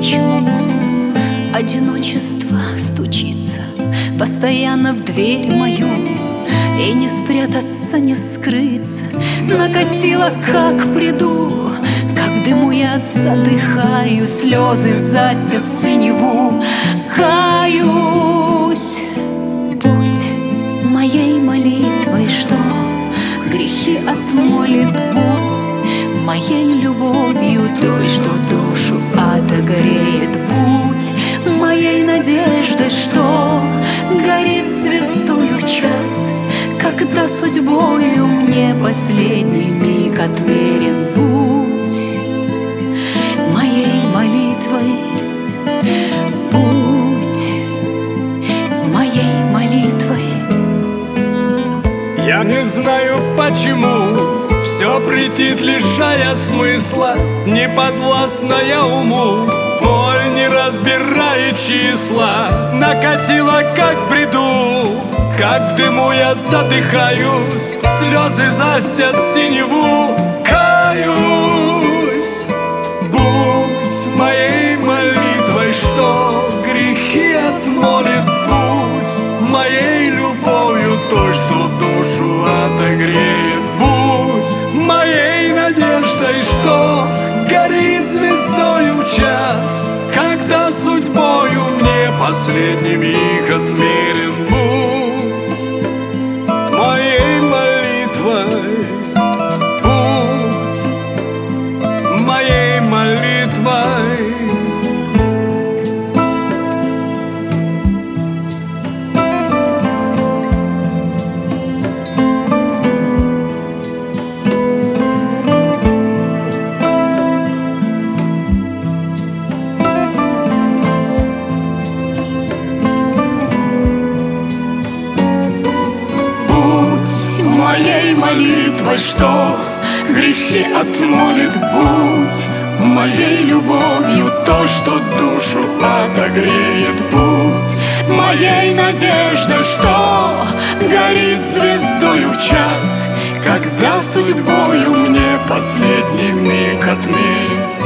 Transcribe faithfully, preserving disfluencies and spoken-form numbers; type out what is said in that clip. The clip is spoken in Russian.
почему одиночество стучится постоянно в дверь мою, и не спрятаться, не скрыться. Накатило, как в бреду, как в дыму я задыхаю, слезы застят синеву. Каюсь, будь моей молитвой, что грехи отмолит, будь моей любовью, той, что душу отогреет, будь моей надеждой, что горит звездою в час, когда судьбою мне последний миг отмерен. Будь моей молитвой, будь моей молитвой. Я не знаю почему все претит, лишая смысла, не подвластная уму. Боль, не разбирая числа, накатила, как в бреду, как в дыму я задыхаюсь, слезы застят синеву. Каюсь, будь моей молитвой, что грехи отмолит, будь моей любовью, той, что душу отогреет, будь моей надеждой, что горит звездою в час, когда судьбою мне последний миг отмерен. Будь моей молитвой, будь моей молитвой. Моей молитвой, что грехи отмолит, будь моей любовью, той, что душу отогреет, будь моей надеждой, что горит звездою в час, когда судьбою мне последний миг отмерен.